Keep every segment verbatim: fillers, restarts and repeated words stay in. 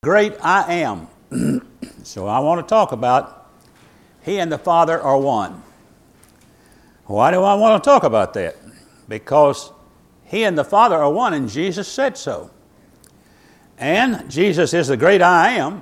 great I am. So I want to talk about He and the Father are one. Why do I want to talk about that? Because He and the Father are one, and Jesus said so. And Jesus is the great I am.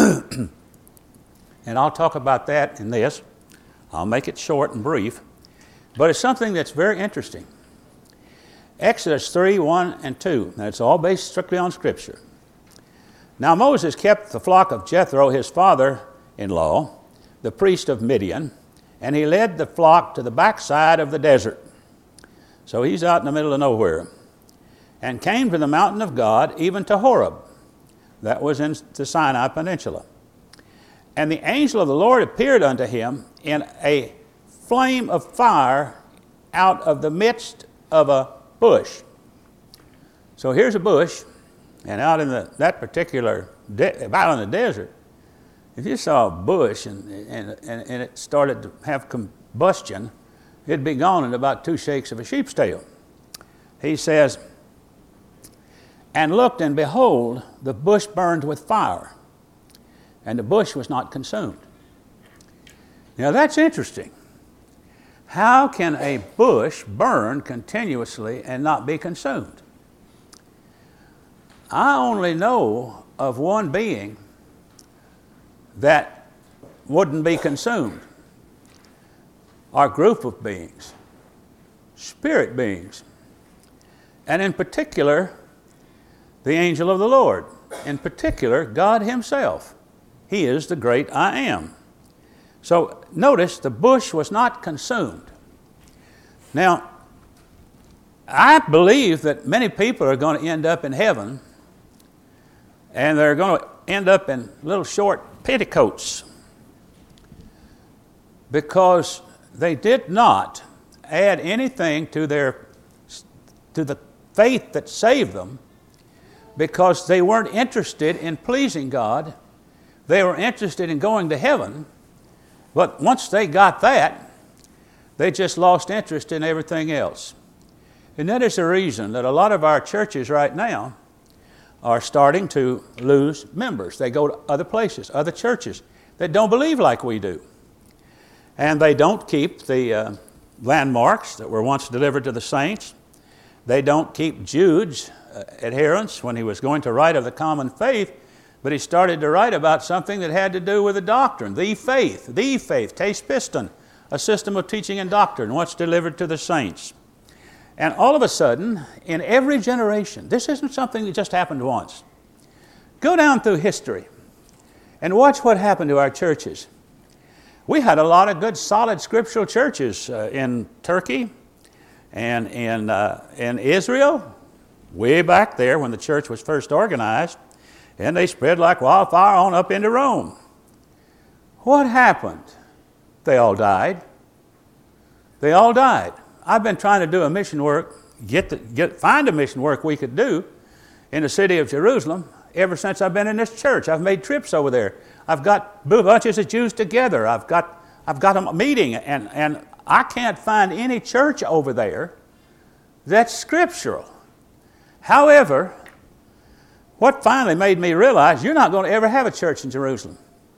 And I'll talk about that in this. I'll make it short and brief. But it's something that's very interesting. Exodus three, one and two. Now, it's all based strictly on Scripture. Now Moses kept the flock of Jethro, his father-in-law, the priest of Midian, and he led the flock to the backside of the desert. So he's out in the middle of nowhere. And came to the mountain of God, even to Horeb. That was in the Sinai Peninsula. And the angel of the Lord appeared unto him in a flame of fire out of the midst of a bush. So here's a bush, and out in the, that particular, de- out in the desert, if you saw a bush and, and, and, and it started to have combustion, it'd be gone in about two shakes of a sheep's tail. He says, and looked, and behold, the bush burned with fire, and the bush was not consumed. Now that's interesting. How can a bush burn continuously and not be consumed? I only know of one being that wouldn't be consumed. Our group of beings, spirit beings, and in particular, the angel of the Lord, in particular, God Himself. He is the great I am. So notice the bush was not consumed. Now, I believe that many people are going to end up in heaven, and they're going to end up in little short petticoats because they did not add anything to their to the faith that saved them, because they weren't interested in pleasing God. They were interested in going to heaven, but once they got that, they just lost interest in everything else. And that is the reason that a lot of our churches right now are starting to lose members. They go to other places, other churches that don't believe like we do. And they don't keep the uh, landmarks that were once delivered to the saints. They don't keep Jude's uh, adherence when he was going to write of the common faith, but he started to write about something that had to do with the doctrine, the faith, the faith, tes piston, a system of teaching and doctrine, what's delivered to the saints. And all of a sudden, in every generation, this isn't something that just happened once. Go down through history and watch what happened to our churches. We had a lot of good, solid scriptural churches uh, in Turkey and in, uh, in Israel, way back there when the church was first organized, and they spread like wildfire on up into Rome. What happened? They all died. They all died. I've been trying to do a mission work, get, the, get find a mission work we could do in the city of Jerusalem ever since I've been in this church. I've made trips over there. I've got bunches of Jews together. I've got I've got a meeting, and, and I can't find any church over there that's scriptural. However, what finally made me realize you're not going to ever have a church in Jerusalem,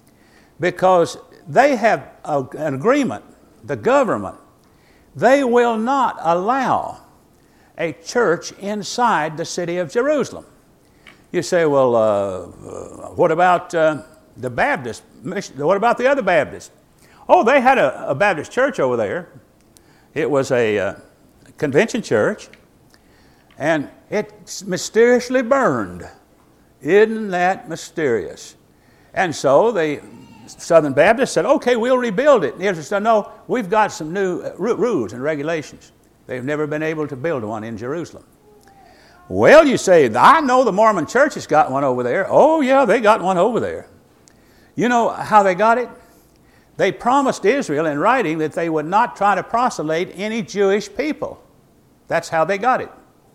because they have a, an agreement, the government, they will not allow a church inside the city of Jerusalem. You say, well, uh, what about uh, the Baptist? What about the other Baptists? Oh, they had a, a Baptist church over there. It was a uh, convention church, and it mysteriously burned. Isn't that mysterious? And so the Southern Baptists said, okay, we'll rebuild it. And the others said, no, we've got some new rules and regulations. They've never been able to build one in Jerusalem. Well, you say, I know the Mormon church has got one over there. Oh, yeah, they got one over there. You know how they got it? They promised Israel in writing that they would not try to proselyte any Jewish people. That's how they got it.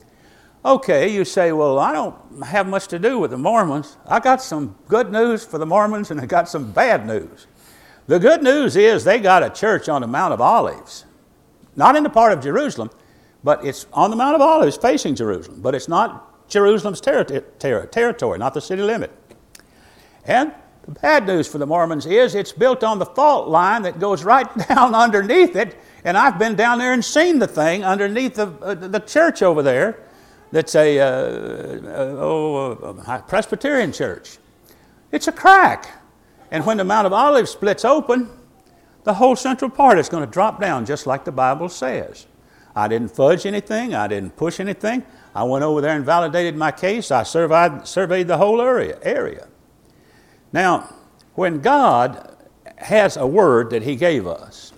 Okay, you say, well, I don't have much to do with the Mormons. I got some good news for the Mormons, and I got some bad news. The good news is they got a church on the Mount of Olives. Not in the part of Jerusalem, but it's on the Mount of Olives facing Jerusalem. But it's not Jerusalem's ter- ter- territory, not the city limit. And the bad news for the Mormons is it's built on the fault line that goes right down underneath it. And I've been down there and seen the thing underneath the, uh, the church over there that's a, uh, uh, oh, a Presbyterian church. It's a crack. And when the Mount of Olives splits open, the whole central part is going to drop down just like the Bible says. I didn't fudge anything. I didn't push anything. I went over there and validated my case. I surveyed, surveyed the whole area, area. Now, when God has a word that He gave us,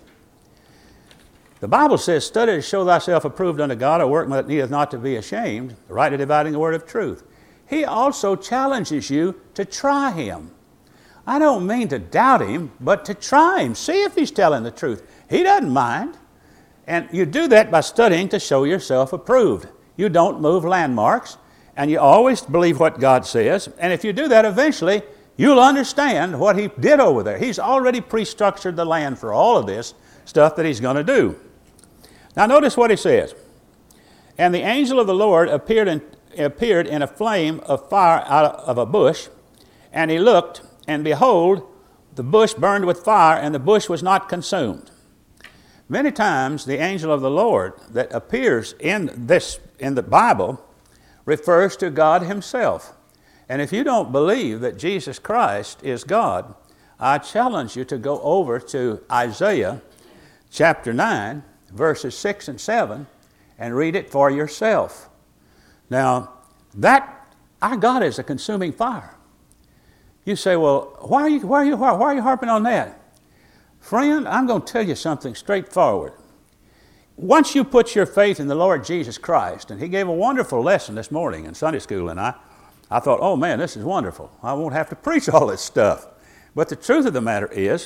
the Bible says, study to show thyself approved unto God, a workman that needeth not to be ashamed, rightly dividing the word of truth. He also challenges you to try Him. I don't mean to doubt Him, but to try Him. See if He's telling the truth. He doesn't mind. And you do that by studying to show yourself approved. You don't move landmarks, and you always believe what God says. And if you do that, eventually, you'll understand what He did over there. He's already pre-structured the land for all of this stuff that He's going to do. Now notice what He says. And the angel of the Lord appeared in, appeared in a flame of fire out of a bush, and he looked, and behold, the bush burned with fire, and the bush was not consumed. Many times the angel of the Lord that appears in this in the Bible refers to God Himself. And if you don't believe that Jesus Christ is God, I challenge you to go over to Isaiah chapter nine, verses six and seven, and read it for yourself. Now, that our God is a consuming fire. You say, well, why are you, why are you, why are you harping on that? Friend, I'm going to tell you something straightforward. Once you put your faith in the Lord Jesus Christ, and He gave a wonderful lesson this morning in Sunday school, and I, I thought, oh man, this is wonderful. I won't have to preach all this stuff. But the truth of the matter is,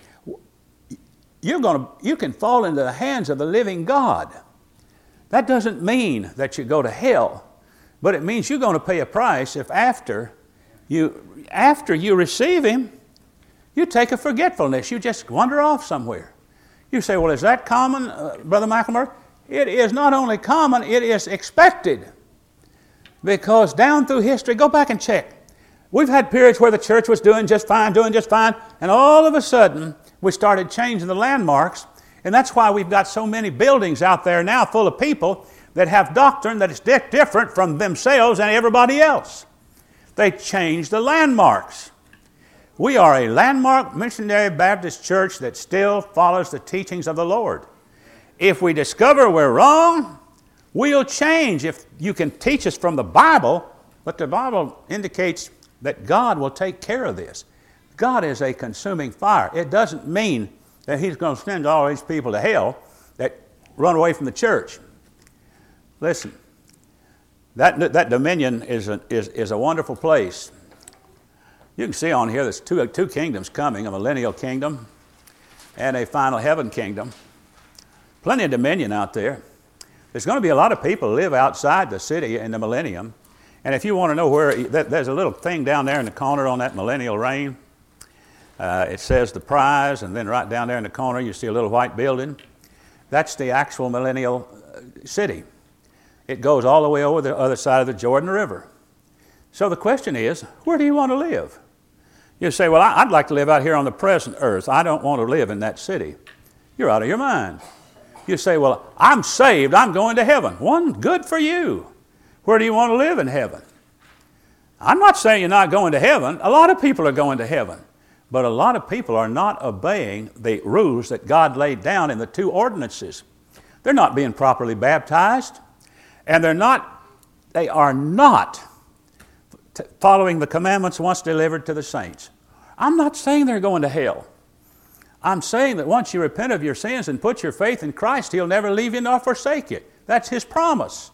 you're going to, you can fall into the hands of the living God. That doesn't mean that you go to hell, but it means you're going to pay a price if after you, after you receive Him, you take a forgetfulness. You just wander off somewhere. You say, well, is that common, uh, Brother McElmurray? It is not only common, it is expected. Because down through history, go back and check. We've had periods where the church was doing just fine, doing just fine, and all of a sudden, we started changing the landmarks, and that's why we've got so many buildings out there now full of people that have doctrine that is di- different from themselves and everybody else. They changed the landmarks. We are a landmark missionary Baptist church that still follows the teachings of the Lord. If we discover we're wrong, we'll change. If you can teach us from the Bible, but the Bible indicates that God will take care of this. God is a consuming fire. It doesn't mean that He's going to send all these people to hell that run away from the church. Listen, that, that dominion is a, is, is a wonderful place. You can see on here there's two, two kingdoms coming, a millennial kingdom and a final heaven kingdom. Plenty of dominion out there. There's going to be a lot of people who live outside the city in the millennium. And if you want to know where, there's a little thing down there in the corner on that millennial reign. Uh, it says the prize, and then right down there in the corner you see a little white building. That's the actual millennial city. It goes all the way over the other side of the Jordan River. So the question is, where do you want to live? You say, well, I'd like to live out here on the present earth. I don't want to live in that city. You're out of your mind. You say, well, I'm saved. I'm going to heaven. One, good for you. Where do you want to live in heaven? I'm not saying you're not going to heaven. A lot of people are going to heaven. But a lot of people are not obeying the rules that God laid down in the two ordinances. They're not being properly baptized. And they're not, they are not t- following the commandments once delivered to the saints. I'm not saying they're going to hell. I'm saying that once you repent of your sins and put your faith in Christ, He'll never leave you nor forsake you. That's His promise.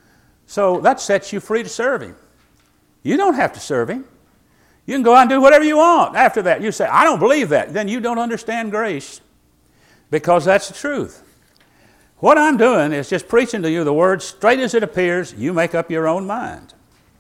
So that sets you free to serve Him. You don't have to serve Him. You can go out and do whatever you want. After that, you say, I don't believe that. Then you don't understand grace, because that's the truth. What I'm doing is just preaching to you the word straight as it appears. You make up your own mind.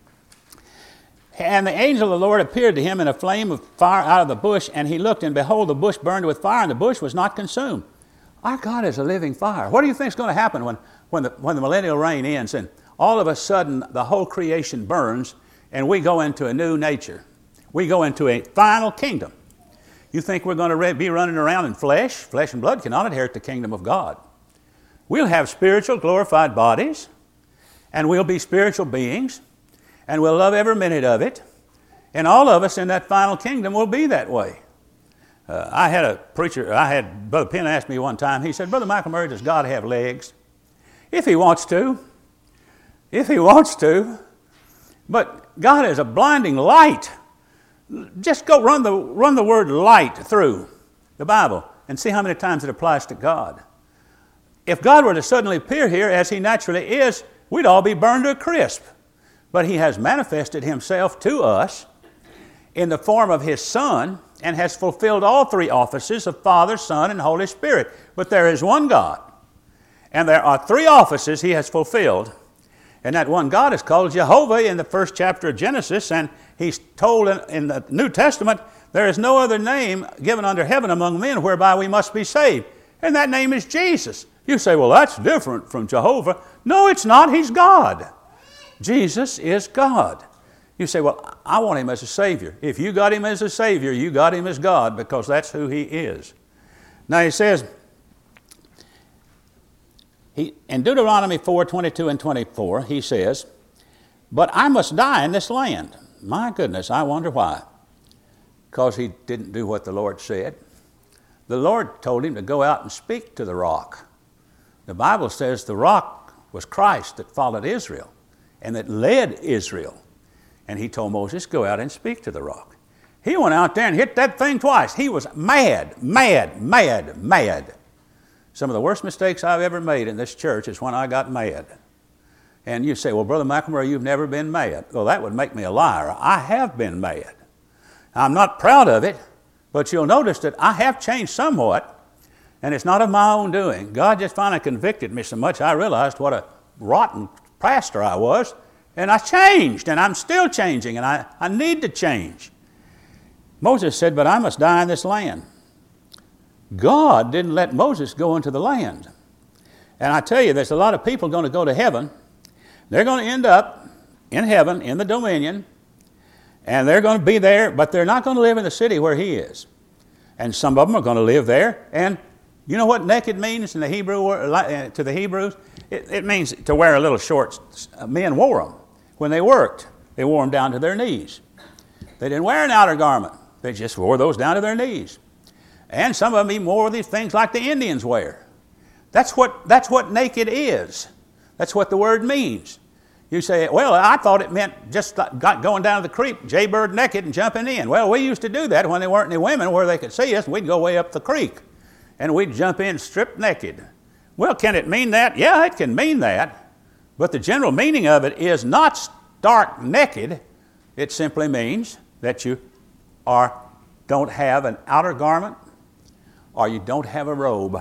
And the angel of the Lord appeared to him in a flame of fire out of the bush, and he looked, and behold, the bush burned with fire, and the bush was not consumed. Our God is a living fire. What do you think is going to happen when, when, the, when the millennial reign ends, and all of a sudden the whole creation burns, and we go into a new nature? We go into a final kingdom. You think we're going to be running around in flesh? Flesh and blood cannot inherit the kingdom of God. We'll have spiritual glorified bodies, and we'll be spiritual beings, and we'll love every minute of it. And all of us in that final kingdom will be that way. Uh, I had a preacher, I had, Brother Penn asked me one time, he said, Brother Michael Murray, does God have legs? If he wants to. If he wants to. But God is a blinding light. Just go run the, run the word light through the Bible and see how many times it applies to God. If God were to suddenly appear here as he naturally is, we'd all be burned to a crisp. But he has manifested himself to us in the form of his Son and has fulfilled all three offices of Father, Son, and Holy Spirit. But there is one God, and there are three offices he has fulfilled. And that one God is called Jehovah in the first chapter of Genesis, and he's told in, in the New Testament, there is no other name given under heaven among men whereby we must be saved. And that name is Jesus. You say, well, that's different from Jehovah. No, it's not. He's God. Jesus is God. You say, well, I want him as a Savior. If you got him as a Savior, you got him as God, because that's who he is. Now he says, he, in Deuteronomy four, twenty-two and twenty-four, he says, but I must die in this land. My goodness, I wonder why. Because he didn't do what the Lord said. The Lord told him to go out and speak to the rock. The Bible says the rock was Christ that followed Israel and that led Israel. And he told Moses, go out and speak to the rock. He went out there and hit that thing twice. He was mad, mad, mad, mad. Some of the worst mistakes I've ever made in this church is when I got mad. And you say, well, Brother McElmurray, you've never been mad. Well, that would make me a liar. I have been mad. I'm not proud of it, but you'll notice that I have changed somewhat, and it's not of my own doing. God just finally convicted me so much I realized what a rotten pastor I was, and I changed, and I'm still changing, and I, I need to change. Moses said, but I must die in this land. God didn't let Moses go into the land. And I tell you, there's a lot of people going to go to heaven. They're going to end up in heaven, in the dominion, and they're going to be there, but they're not going to live in the city where he is. And some of them are going to live there. And you know what naked means in the Hebrew to the Hebrews? It, it means to wear a little shorts. Men wore them when they worked. They wore them down to their knees. They didn't wear an outer garment. They just wore those down to their knees. And some of them even wore these things like the Indians wear. That's what, that's what naked is. That's what the word means. You say, well, I thought it meant just got going down to the creek, jaybird naked and jumping in. Well, we used to do that when there weren't any women where they could see us. We'd go way up the creek, and we'd jump in stripped naked. Well, can it mean that? Yeah, it can mean that. But the general meaning of it is not stark naked. It simply means that you are, don't have an outer garment or you don't have a robe.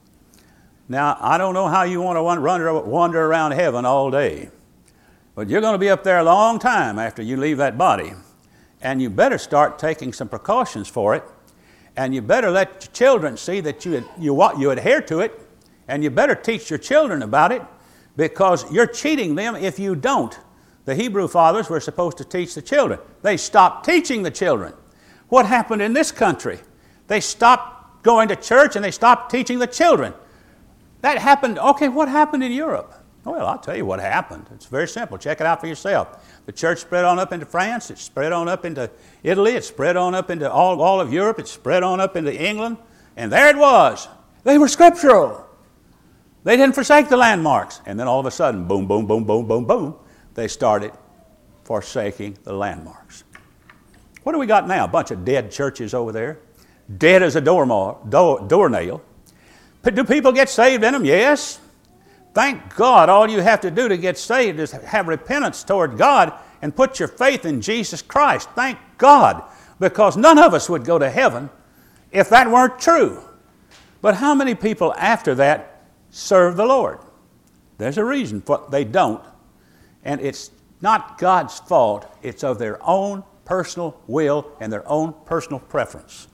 Now, I don't know how you want to wander, wander around heaven all day, but you're going to be up there a long time after you leave that body, and you better start taking some precautions for it, and you better let your children see that you, you, you adhere to it, and you better teach your children about it, because you're cheating them if you don't. The Hebrew fathers were supposed to teach the children. They stopped teaching the children. What happened in this country? They stopped going to church and they stopped teaching the children. That happened, okay, what happened in Europe? Well, I'll tell you what happened. It's very simple. Check it out for yourself. The church spread on up into France. It spread on up into Italy. It spread on up into all, all of Europe. It spread on up into England. And there it was. They were scriptural. They didn't forsake the landmarks. And then all of a sudden, boom, boom, boom, boom, boom, boom, they started forsaking the landmarks. What do we got now? A bunch of dead churches over there. Dead as a doornail. Door, doornail. Do people get saved in them? Yes. Thank God all you have to do to get saved is have repentance toward God and put your faith in Jesus Christ. Thank God, because none of us would go to heaven if that weren't true. But how many people after that serve the Lord? There's a reason for they don't. And it's not God's fault. It's of their own personal will and their own personal preference.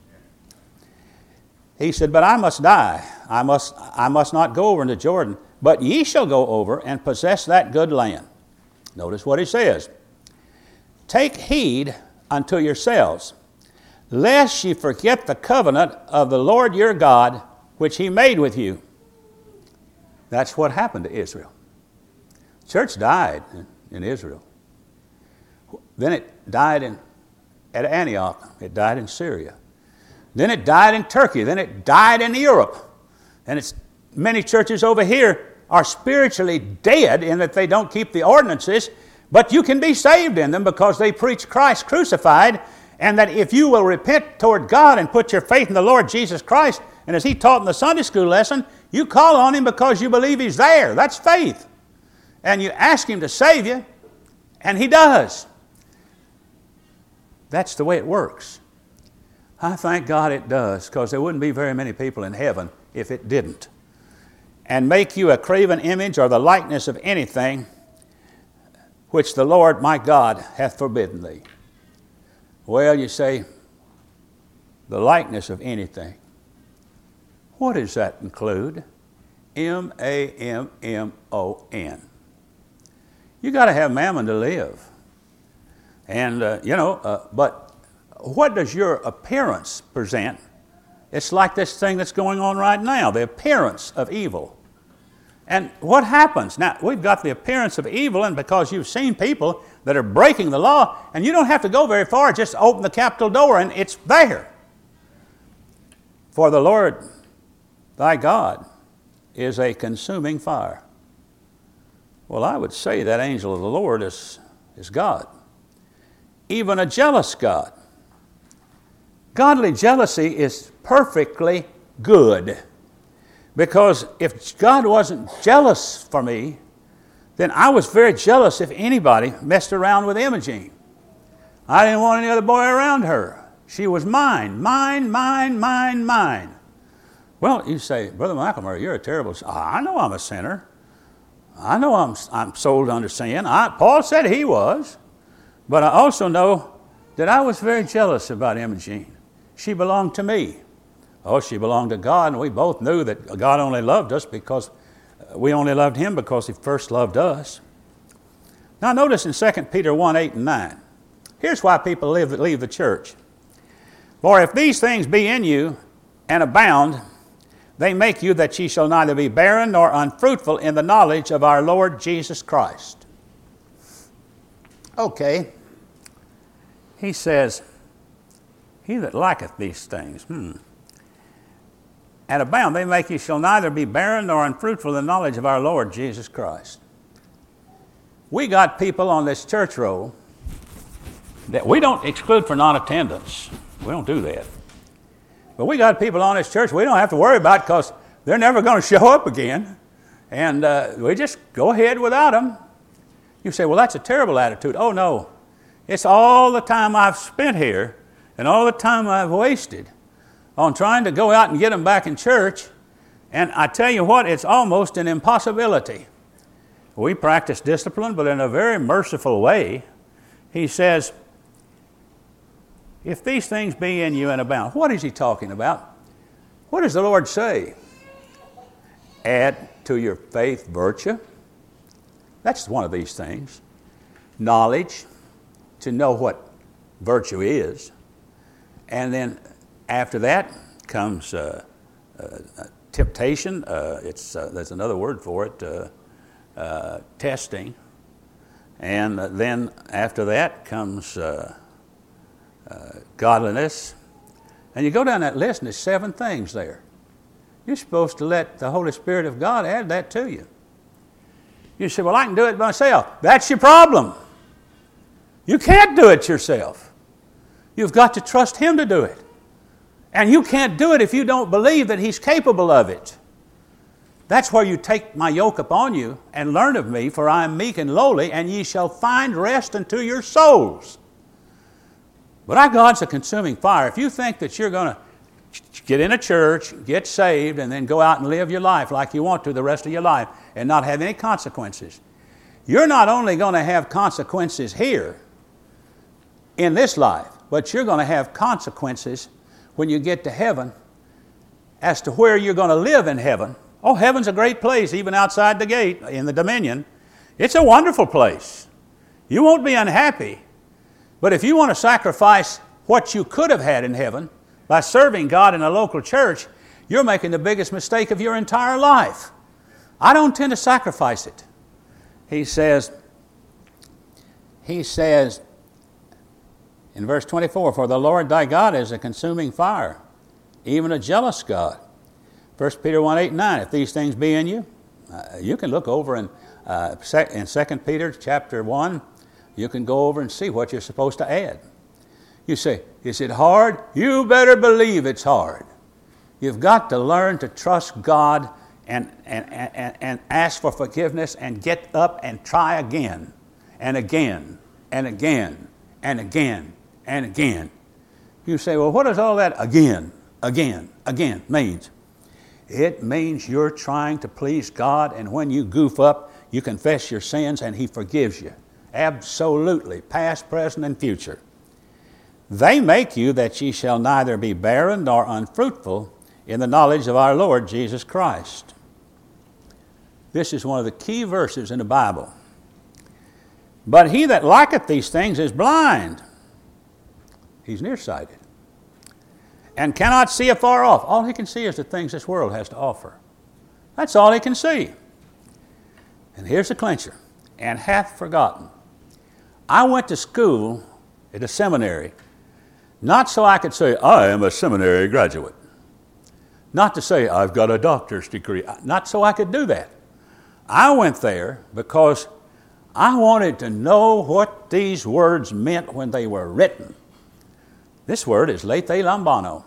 He said, but I must die. I must, I must not go over into Jordan, but ye shall go over and possess that good land. Notice what he says. Take heed unto yourselves, lest ye forget the covenant of the Lord your God, which he made with you. That's what happened to Israel. Church died in, in Israel. Then it died in, at Antioch. It died in Syria. Then it died in Turkey. Then it died in Europe. And it's many churches over here are spiritually dead in that they don't keep the ordinances, but you can be saved in them because they preach Christ crucified, and that if you will repent toward God and put your faith in the Lord Jesus Christ, and as he taught in the Sunday school lesson, you call on him because you believe he's there. That's faith. And you ask him to save you, and he does. That's the way it works. I thank God it does, because there wouldn't be very many people in heaven if it didn't. And make you a graven image or the likeness of anything which the Lord my God hath forbidden thee. Well, you say, the likeness of anything. What does that include? M A M M O N. You got to have mammon to live. And, uh, you know, uh, but what does your appearance present? It's like this thing that's going on right now, the appearance of evil. And what happens? Now, we've got the appearance of evil, and because you've seen people that are breaking the law, and you don't have to go very far, just open the Capitol door and it's there. For the Lord thy God is a consuming fire. Well, I would say that angel of the Lord is, is God. Even a jealous God. Godly jealousy is perfectly good. Because if God wasn't jealous for me, then I was very jealous if anybody messed around with Imogene. I didn't want any other boy around her. She was mine, mine, mine, mine, mine. Well, you say, Brother McElmurray, you're a terrible sinner. I know I'm a sinner. I know I'm, I'm sold under sin. I, Paul said he was. But I also know that I was very jealous about Imogene. She belonged to me. Oh, she belonged to God, and we both knew that God only loved us because we only loved him because he first loved us. Now notice in Second Peter one, eight and nine. Here's why people leave, leave the church. For if these things be in you and abound, they make you that ye shall neither be barren nor unfruitful in the knowledge of our Lord Jesus Christ. Okay. He says, he that liketh these things, hmm. and abound, they make you shall neither be barren nor unfruitful in the knowledge of our Lord Jesus Christ. We got people on this church roll that we don't exclude for non-attendance. We don't do that. But we got people on this church we don't have to worry about because they're never going to show up again. And uh, we just go ahead without them. You say, well, that's a terrible attitude. Oh, no. It's all the time I've spent here and all the time I've wasted on trying to go out and get them back in church. And I tell you what, it's almost an impossibility. We practice discipline, but in a very merciful way. He says, if these things be in you and abound. What is he talking about? What does the Lord say? Add to your faith virtue. That's one of these things. Knowledge, to know what virtue is. And then after that comes uh, uh, temptation. Uh, it's uh, there's another word for it, uh, uh, testing. And then after that comes uh, uh, godliness. And you go down that list and there's seven things there. You're supposed to let the Holy Spirit of God add that to you. You say, well, I can do it myself. That's your problem. You can't do it yourself. You've got to trust him to do it. And you can't do it if you don't believe that he's capable of it. That's where you take my yoke upon you and learn of me, for I am meek and lowly, and ye shall find rest unto your souls. But our God's a consuming fire. If you think that you're going to get in a church, get saved, and then go out and live your life like you want to the rest of your life and not have any consequences, you're not only going to have consequences here in this life, but you're going to have consequences when you get to heaven as to where you're going to live in heaven. Oh, heaven's a great place, even outside the gate in the dominion. It's a wonderful place. You won't be unhappy. But if you want to sacrifice what you could have had in heaven by serving God in a local church, you're making the biggest mistake of your entire life. I don't tend to sacrifice it. He says, he says in verse twenty-four, for the Lord thy God is a consuming fire, even a jealous God. First Peter one, eight and nine, if these things be in you, uh, you can look over in, uh, in Second Peter chapter one, you can go over and see what you're supposed to add. You say, is it hard? You better believe it's hard. You've got to learn to trust God and, and, and, and ask for forgiveness and get up and try again and again and again and again and again. You say, well, what does all that again, again, again means? It means you're trying to please God, and when you goof up, you confess your sins and He forgives you. Absolutely, past, present, and future. They make you that ye shall neither be barren nor unfruitful in the knowledge of our Lord Jesus Christ. This is one of the key verses in the Bible. But he that liketh these things is blind. He's nearsighted and cannot see afar off. All he can see is the things this world has to offer. That's all he can see. And here's the clincher. And hath forgotten. I went to school at a seminary, not so I could say, I am a seminary graduate. Not to say, I've got a doctor's degree. Not so I could do that. I went there because I wanted to know what these words meant when they were written. This word is lete lambano.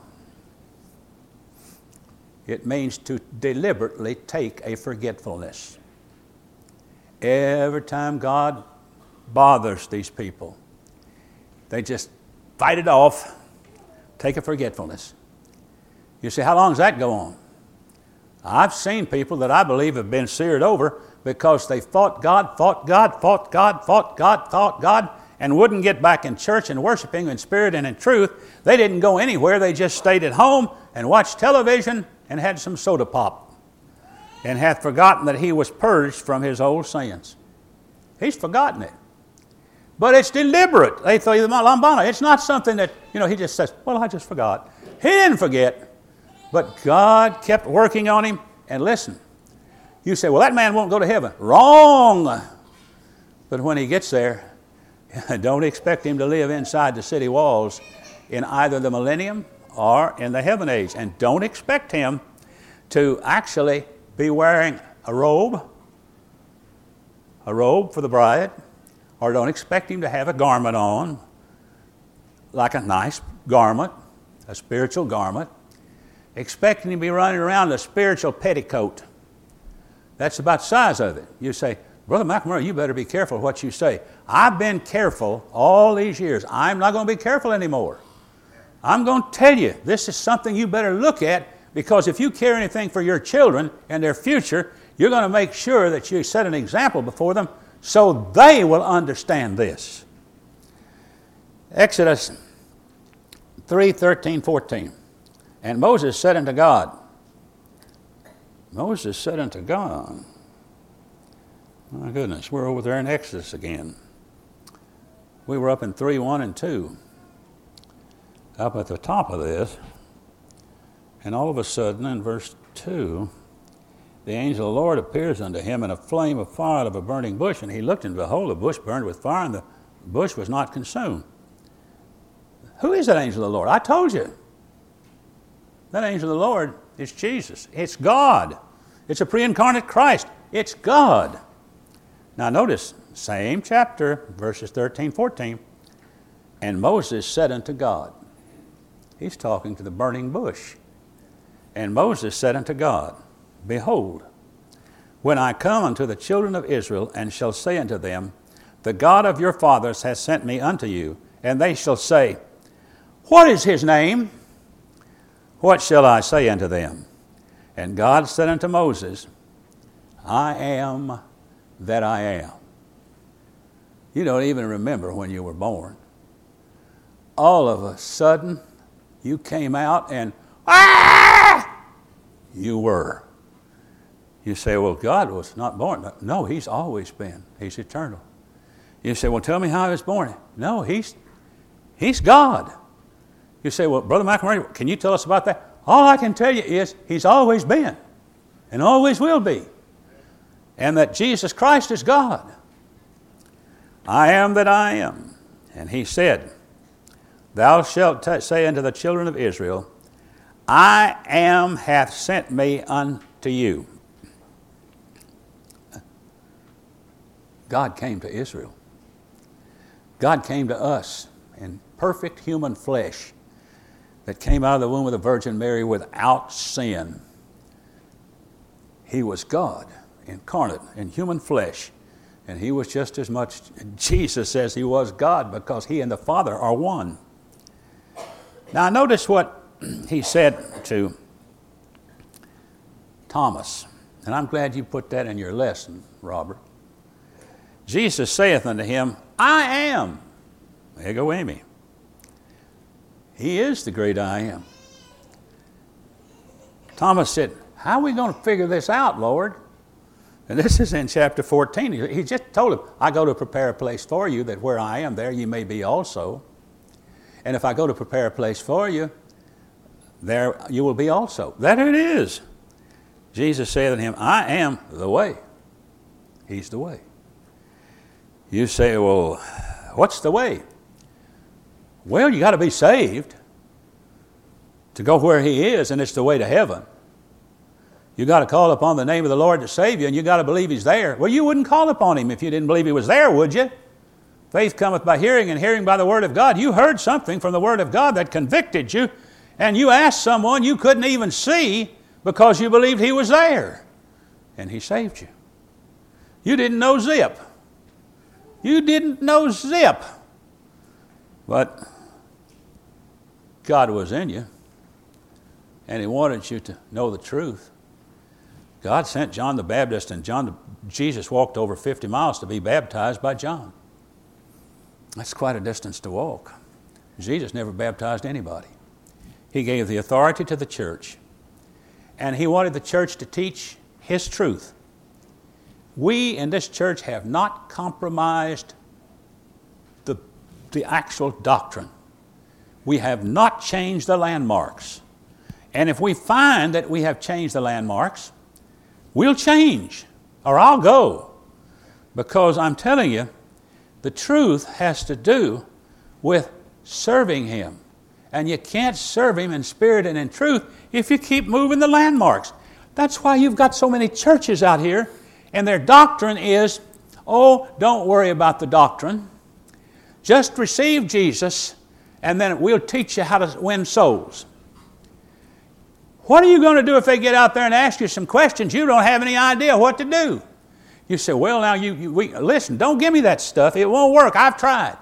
It means to deliberately take a forgetfulness. Every time God bothers these people, they just fight it off, take a forgetfulness. You say, how long does that go on? I've seen people that I believe have been seared over because they fought God, fought God, fought God, fought God, fought God, and wouldn't get back in church and worshiping in spirit and in truth. They didn't go anywhere. They just stayed at home and watched television and had some soda pop, and hath forgotten that he was purged from his old sins. He's forgotten it. But it's deliberate. It's not something that, you know, he just says, well, I just forgot. He didn't forget, but God kept working on him. And listen, you say, well, that man won't go to heaven. Wrong. But when he gets there, don't expect him to live inside the city walls in either the millennium or in the heaven age. And don't expect him to actually be wearing a robe, a robe for the bride, or don't expect him to have a garment on, like a nice garment, a spiritual garment. Expecting him to be running around in a spiritual petticoat. That's about the size of it. You say, Brother McNamara, you better be careful what you say. I've been careful all these years. I'm not going to be careful anymore. I'm going to tell you, this is something you better look at, because if you care anything for your children and their future, you're going to make sure that you set an example before them so they will understand this. Exodus three, thirteen, fourteen. And Moses said unto God, Moses said unto God, my goodness, we're over there in Exodus again. We were up in three, one, and two. Up at the top of this, and all of a sudden in verse two, the angel of the Lord appears unto him in a flame of fire out of a burning bush, and he looked, and behold, the bush burned with fire, and the bush was not consumed. Who is that angel of the Lord? I told you. That angel of the Lord is Jesus. It's God. It's a pre-incarnate Christ. It's God. Now notice, same chapter, verses thirteen, fourteen. And Moses said unto God. He's talking to the burning bush. And Moses said unto God, Behold, when I come unto the children of Israel, and shall say unto them, The God of your fathers has sent me unto you, and they shall say, What is his name? What shall I say unto them? And God said unto Moses, I am that I am. You don't even remember when you were born. All of a sudden, you came out and, ah! You were. You say, well, God was not born. No, he's always been. He's eternal. You say, well, tell me how he was born. No, he's, He's God. You say, well, Brother McElmurray, can you tell us about that? All I can tell you is He's always been and always will be. And that Jesus Christ is God. I am that I am. And He said, Thou shalt t- say unto the children of Israel, I am hath sent me unto you. God came to Israel. God came to us in perfect human flesh that came out of the womb of the Virgin Mary without sin. He was God, incarnate in human flesh, and He was just as much Jesus as He was God, because He and the Father are one. Now notice what He said to Thomas, and I'm glad you put that in your lesson, Robert. Jesus saith unto him, I am. Ego eimi. He is the great I am. Thomas said, how are we going to figure this out, Lord? And this is in chapter fourteen. He just told him, I go to prepare a place for you, that where I am, there you may be also. And if I go to prepare a place for you, there you will be also. That it is. Jesus said unto him, I am the way. He's the way. You say, well, what's the way? Well, you got to be saved to go where He is, and it's the way to heaven. You got to call upon the name of the Lord to save you, and you got to believe He's there. Well, you wouldn't call upon Him if you didn't believe He was there, would you? Faith cometh by hearing, and hearing by the Word of God. You heard something from the Word of God that convicted you, and you asked someone you couldn't even see because you believed He was there, and He saved you. You didn't know zip. You didn't know zip. But God was in you, and He wanted you to know the truth. God sent John the Baptist, and John the, Jesus walked over fifty miles to be baptized by John. That's quite a distance to walk. Jesus never baptized anybody. He gave the authority to the church, and He wanted the church to teach His truth. We in this church have not compromised the, the actual doctrine. We have not changed the landmarks. And if we find that we have changed the landmarks, we'll change, or I'll go. Because I'm telling you, the truth has to do with serving Him. And you can't serve Him in spirit and in truth if you keep moving the landmarks. That's why you've got so many churches out here, and their doctrine is, oh, don't worry about the doctrine. Just receive Jesus, and then we'll teach you how to win souls. What are you going to do if they get out there and ask you some questions? You don't have any idea what to do. You say, well, now, you, you we, listen, don't give me that stuff. It won't work. I've tried.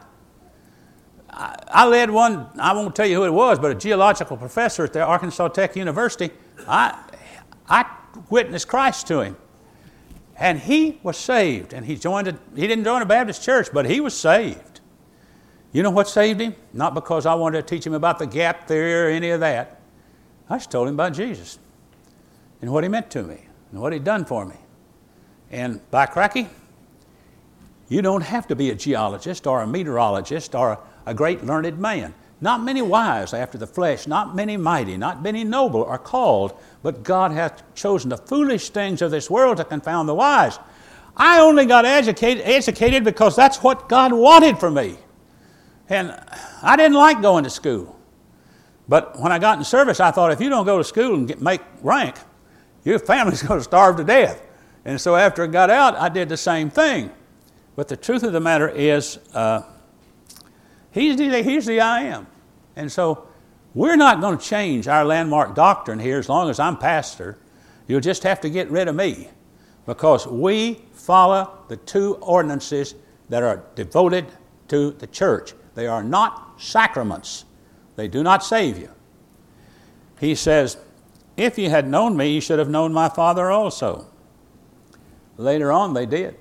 I, I led one, I won't tell you who it was, but a geological professor at the Arkansas Tech University. I, I witnessed Christ to him. And he was saved. And he joined a, he didn't join a Baptist church, but he was saved. You know what saved him? Not because I wanted to teach him about the gap theory or any of that. I just told him about Jesus and what He meant to me and what He'd done for me. And by cracky, you don't have to be a geologist or a meteorologist or a, a great learned man. Not many wise after the flesh, not many mighty, not many noble are called, but God hath chosen the foolish things of this world to confound the wise. I only got educated, educated because that's what God wanted for me. And I didn't like going to school. But when I got in service, I thought, if you don't go to school and get, make rank, your family's going to starve to death. And so after I got out, I did the same thing. But the truth of the matter is, uh, he's, the, he's the I am. And so we're not going to change our landmark doctrine here as long as I'm pastor. You'll just have to get rid of me, because we follow the two ordinances that are devoted to the church. They are not sacraments. They do not save you. He says, if you had known me, you should have known my Father also. Later on, they did.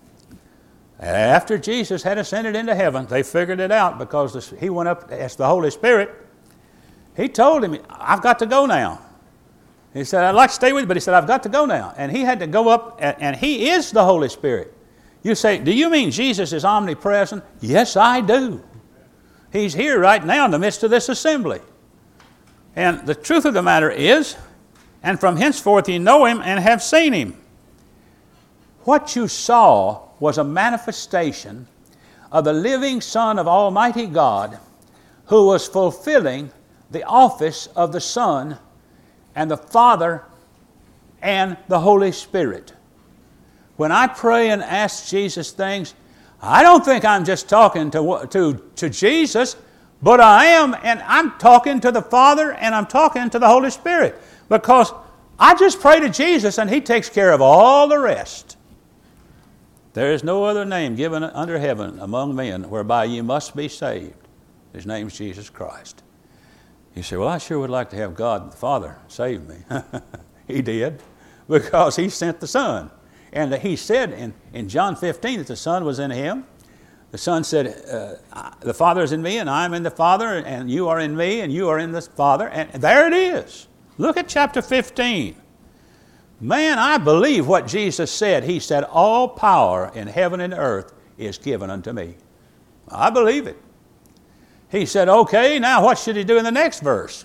After Jesus had ascended into heaven, they figured it out, because He went up as the Holy Spirit. He told him, I've got to go now. He said, I'd like to stay with you, but He said, I've got to go now. And He had to go up, and He is the Holy Spirit. You say, do you mean Jesus is omnipresent? Yes, I do. He's here right now in the midst of this assembly. And the truth of the matter is, and from henceforth ye know him and have seen him. What you saw was a manifestation of the living Son of Almighty God, who was fulfilling the office of the Son and the Father and the Holy Spirit. When I pray and ask Jesus things, I don't think I'm just talking to, to, to Jesus, but I am, and I'm talking to the Father and I'm talking to the Holy Spirit, because I just pray to Jesus and He takes care of all the rest. There is no other name given under heaven among men whereby you must be saved. His name is Jesus Christ. You say, well, I sure would like to have God the Father save me. He did, because He sent the Son. And He said in, in John fifteen that the Son was in Him. The Son said, uh, the Father is in me and I am in the Father, and you are in me and you are in the Father. And there it is. Look at chapter fifteen. Man, I believe what Jesus said. He said, all power in heaven and earth is given unto me. I believe it. He said, okay, now what should He do in the next verse?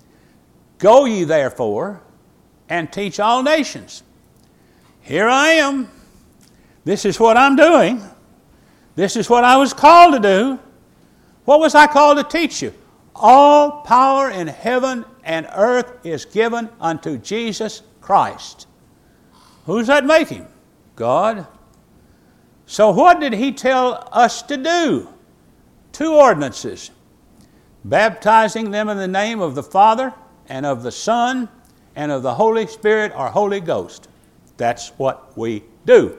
Go ye therefore and teach all nations. Here I am. This is what I'm doing. This is what I was called to do. What was I called to teach you? All power in heaven and earth is given unto Jesus Christ. Who's that making? God. So what did He tell us to do? Two ordinances. Baptizing them in the name of the Father and of the Son and of the Holy Spirit or Holy Ghost. That's what we do.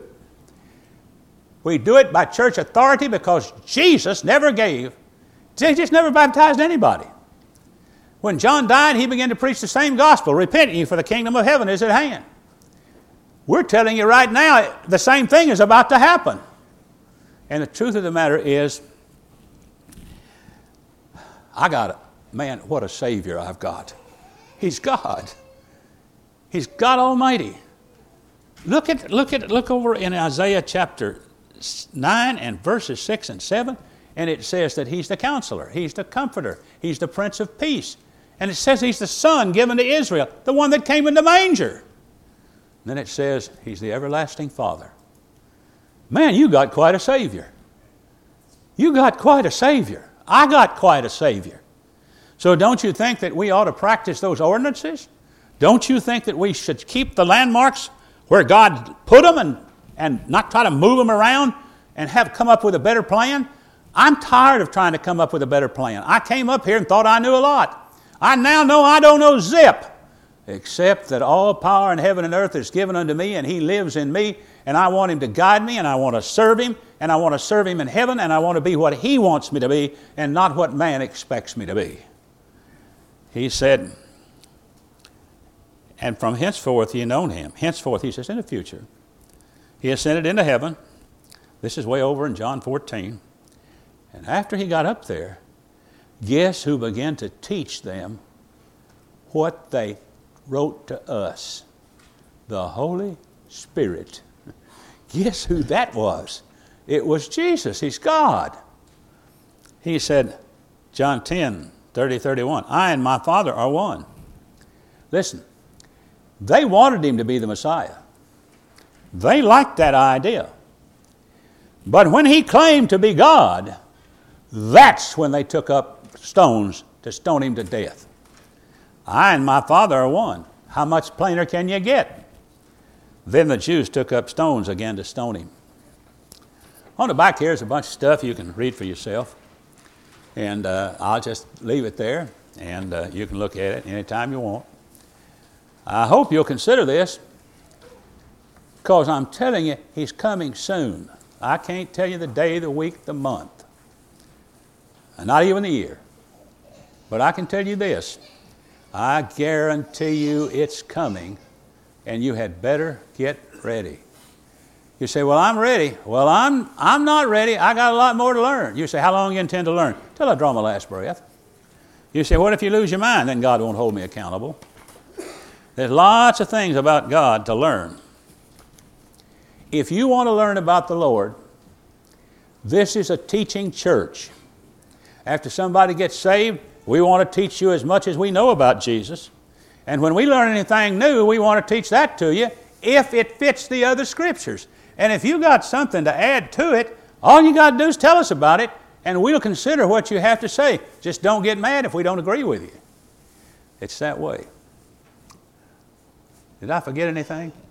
We do it by church authority because Jesus never gave. Jesus never baptized anybody. When John died, he began to preach the same gospel. Repent ye, for the kingdom of heaven is at hand. We're telling you right now, the same thing is about to happen. And the truth of the matter is, I got it. Man, what a Savior I've got. He's God. He's God Almighty. Look at, look at, look over in Isaiah chapter nine and verses six and seven, and it says that He's the Counselor, He's the Comforter, He's the Prince of Peace. And it says He's the Son given to Israel, the one that came in the manger. And then it says He's the everlasting Father. Man, you got quite a Savior. You got quite a Savior. I got quite a Savior. So don't you think that we ought to practice those ordinances? Don't you think that we should keep the landmarks where God put them and, and not try to move them around and have come up with a better plan? I'm tired of trying to come up with a better plan. I came up here and thought I knew a lot. I now know I don't know zip, except that all power in heaven and earth is given unto me, and He lives in me, and I want Him to guide me, and I want to serve Him, and I want to serve Him in heaven, and I want to be what He wants me to be and not what man expects me to be. He said, and from henceforth ye known Him. Henceforth, He says, in the future. He ascended into heaven. This is way over in John fourteen. And after He got up there, guess who began to teach them what they wrote to us? The Holy Spirit. Guess who that was? It was Jesus. He's God. He said, John ten, thirty, thirty-one, I and my Father are one. Listen, they wanted Him to be the Messiah. They liked that idea. But when He claimed to be God, that's when they took up stones to stone Him to death. I and my Father are one. How much plainer can you get? Then the Jews took up stones again to stone Him. On the back here is a bunch of stuff you can read for yourself. And uh, I'll just leave it there, and uh, you can look at it anytime you want. I hope you'll consider this, because I'm telling you, He's coming soon. I can't tell you the day, the week, the month, and not even the year. But I can tell you this. I guarantee you it's coming, and you had better get ready. You say, well, I'm ready. Well, I'm I'm not ready. I got a lot more to learn. You say, how long do you intend to learn? Till I draw my last breath. You say, what if you lose your mind? Then God won't hold me accountable. There's lots of things about God to learn. If you want to learn about the Lord, this is a teaching church. After somebody gets saved, we want to teach you as much as we know about Jesus. And when we learn anything new, we want to teach that to you if it fits the other Scriptures. And if you got something to add to it, all you got to do is tell us about it, and we'll consider what you have to say. Just don't get mad if we don't agree with you. It's that way. Did I forget anything?